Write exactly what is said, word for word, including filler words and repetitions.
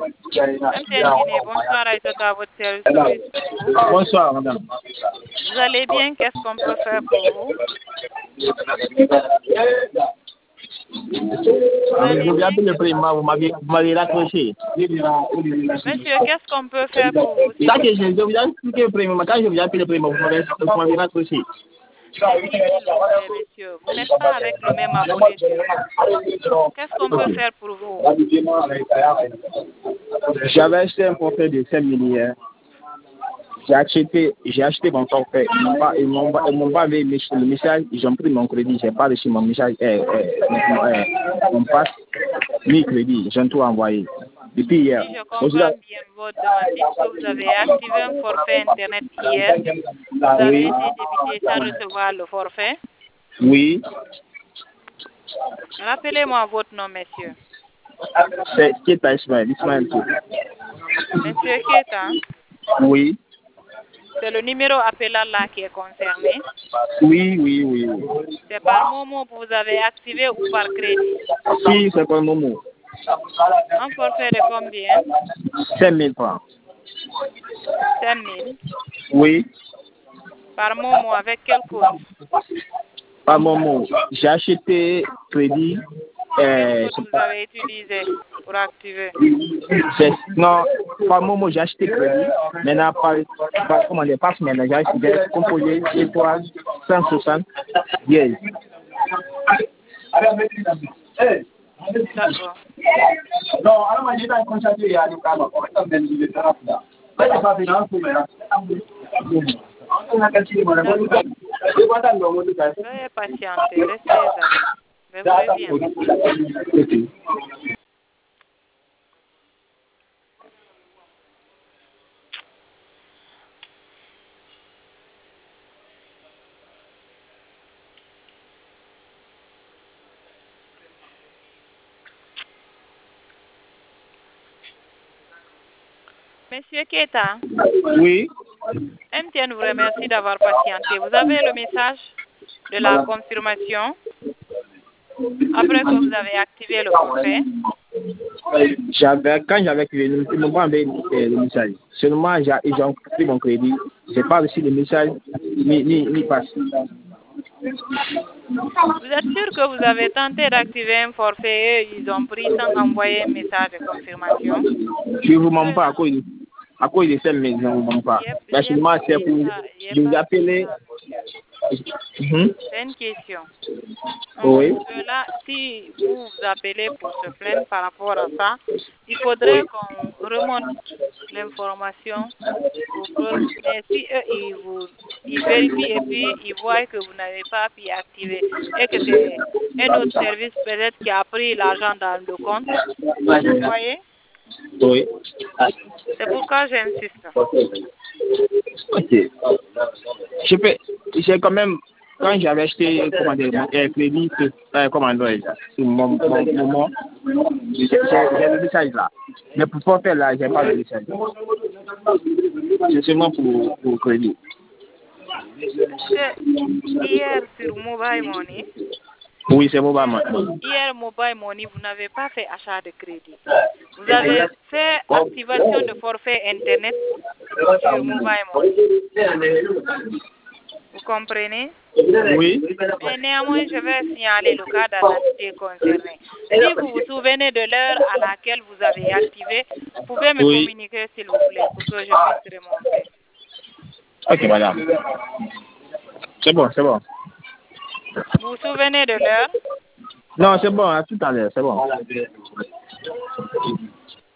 M T N Guinée, bonsoir Aïssata, votre service. Bonsoir, madame. Vous allez bien? Qu'est-ce qu'on peut faire pour vous? Je viens de le prix, vous m'avez raccroché. Monsieur, qu'est-ce qu'on peut faire pour vous? Ça que je, je viens expliquer le prix, mais quand je viens de le prix, vous m'avez raccroché. C'est qui, s'il vous plaît, monsieur? Vous n'êtes pas avec le même abonné sur. Qu'est-ce qu'on peut faire pour vous? J'avais acheté un forfait de cinq milliards. J'ai acheté, j'ai acheté mon forfait. Ils m'ont pas, ils m'ont pas, ils m'ont pas envoyé le message. Ils ont pris mon crédit. J'ai pas reçu mon message, euh, euh, mon passe, ni crédit. J'ai tout envoyé. Depuis hier. Si je comprends bien votre demande, dites que vous avez activé un forfait Internet hier. Vous avez Oui. été débité sans recevoir le forfait. Oui. Rappelez-moi votre nom, monsieur. C'est Keta Ismaël. Ismaël. Monsieur Keta. Oui. C'est le numéro appelant là qui est concerné. Oui, oui, oui. C'est par Momo que vous avez activé ou par crédit? Si, c'est par Momo. Un forfait de combien? cinq mille francs. cinq mille. Oui. Par Momo, avec quel code? Par Momo. J'ai acheté crédit. Quel Euh, code vous avez utilisé pour activer? Non, par Momo, j'ai acheté crédit. Maintenant, par, par comment dire, par semaine, j'ai acheté composé étoile cent soixante dièse. D'accord. Non, alors, moi, j'ai pas constaté à l'Ukraine. Veuillez patienter, restez avec. Je vous reviens. Monsieur Keta. Oui. M T N vous remercie d'avoir patienté. Vous avez le message de la confirmation après que vous avez activé le forfait. J'avais, quand j'avais activé, ils ne m'ont pas envoyé le message. Seulement, ils ont pris mon crédit. Je n'ai pas reçu le message ni, ni, ni passe. Vous êtes sûr que vous avez tenté d'activer un forfait et ils ont pris sans envoyer un message de confirmation? Je ne vous mens pas à cause de, à cause de cette maison, je ne vous mens pas. Mais seulement, c'est pour vous appeler. C'est une question. Oui. Donc, là, si vous vous appelez pour se plaindre par rapport à ça, il faudrait Oui. qu'on remonte l'information. Mais si eux, ils, vous, ils vérifient et puis ils voient que vous n'avez pas pu activer et que c'est un autre service peut-être qui a pris l'argent dans le compte, vous voyez? Oui. C'est pourquoi j'insiste. Ok. Je peux, j'ai quand même, quand j'avais acheté, comment dire, mon euh, crédit, euh, comment dire, sur mon, mon, mon, j'ai j'ai le message là. Mais pour pas faire là, j'ai pas le message. C'est seulement pour, pour crédit. C'est hier sur Mobile Money. Oui, c'est Mobile Money. Hier, Mobile Money, vous n'avez pas fait achat de crédit. Vous avez fait activation de forfait Internet sur Mobile Money. Vous comprenez? Oui. Mais néanmoins, je vais signaler le cas dans l'entité concernée. Si vous vous souvenez de l'heure à laquelle vous avez activé, vous pouvez me Oui. communiquer, s'il vous plaît, pour que je puisse remonter. Ok, madame. C'est bon, c'est bon. Vous vous souvenez de l'heure? Non, c'est bon, à tout à l'heure, c'est bon.